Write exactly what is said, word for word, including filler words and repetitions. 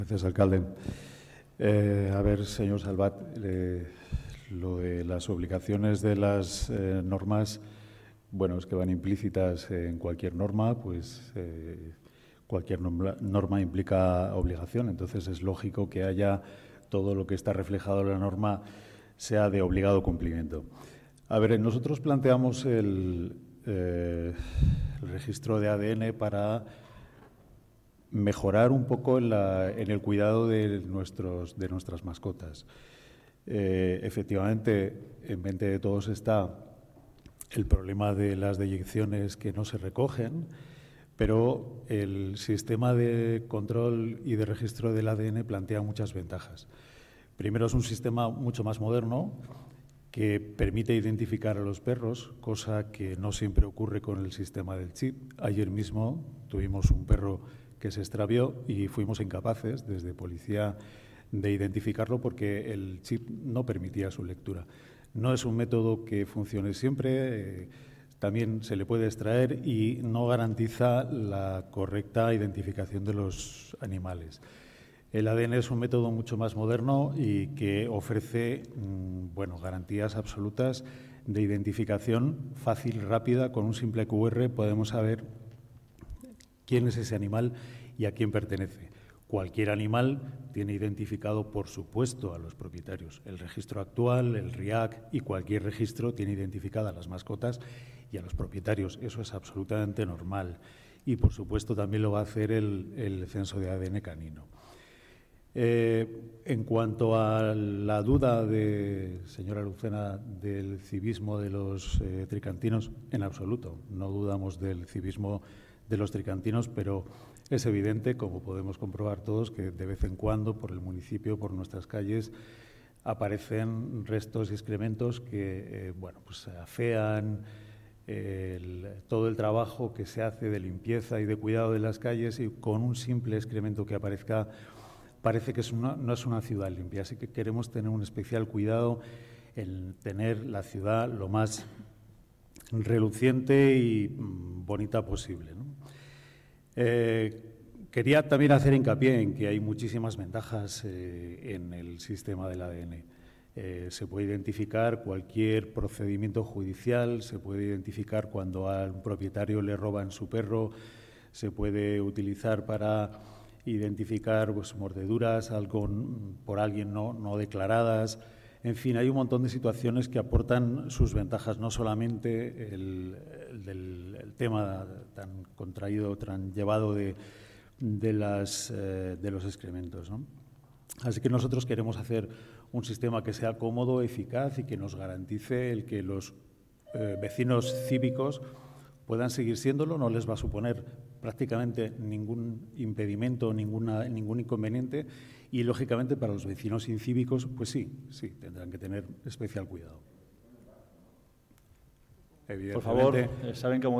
Gracias, alcalde. Eh, a ver, señor Salvat, eh, lo de las obligaciones de las eh, normas, bueno, es que van implícitas en cualquier norma, pues eh, cualquier norma, norma implica obligación, entonces es lógico que haya todo lo que está reflejado en la norma sea de obligado cumplimiento. A ver, nosotros planteamos el, eh, el registro de A D N para mejorar un poco en, la, en el cuidado de, nuestros, de nuestras mascotas. Eh, efectivamente, en mente de todos está el problema de las deyecciones que no se recogen, pero el sistema de control y de registro del A D N plantea muchas ventajas. Primero, es un sistema mucho más moderno que permite identificar a los perros, cosa que no siempre ocurre con el sistema del chip. Ayer mismo tuvimos un perro que se extravió y fuimos incapaces, desde policía, de identificarlo porque el chip no permitía su lectura. No es un método que funcione siempre, eh, también se le puede extraer y no garantiza la correcta identificación de los animales. El A D N es un método mucho más moderno y que ofrece mmm, bueno, garantías absolutas de identificación fácil, rápida. Con un simple Q R podemos saber quién es ese animal y a quién pertenece. Cualquier animal tiene identificado, por supuesto, a los propietarios. El registro actual, el R I A C y cualquier registro tiene identificada a las mascotas y a los propietarios. Eso es absolutamente normal. Y, por supuesto, también lo va a hacer el, el censo de A D N canino. Eh, en cuanto a la duda de, señora Lucena, del civismo de los eh, tricantinos, en absoluto. No dudamos del civismo de los tricantinos, pero es evidente, como podemos comprobar todos, que de vez en cuando por el municipio, por nuestras calles, aparecen restos y excrementos que eh, bueno, pues afean el, todo el trabajo que se hace de limpieza y de cuidado de las calles, y con un simple excremento que aparezca parece que es una, no es una ciudad limpia. Así que queremos tener un especial cuidado en tener la ciudad lo más reluciente y bonita posible, ¿no? Eh, quería también hacer hincapié en que hay muchísimas ventajas eh, en el sistema del A D N. Eh, se puede identificar cualquier procedimiento judicial, se puede identificar cuando a un propietario le roban su perro, se puede utilizar para identificar pues, mordeduras algo, por alguien no, no declaradas. En fin, hay un montón de situaciones que aportan sus ventajas, no solamente el, el, el, el tema tan contraído, tan llevado de, de, las, eh, de los excrementos, ¿no? Así que nosotros queremos hacer un sistema que sea cómodo, eficaz y que nos garantice el que los eh, vecinos cívicos puedan seguir siéndolo. No les va a suponer prácticamente ningún impedimento, ninguna, ningún inconveniente. Y, lógicamente, para los vecinos incívicos, pues sí, sí, tendrán que tener especial cuidado. Por favor, saben que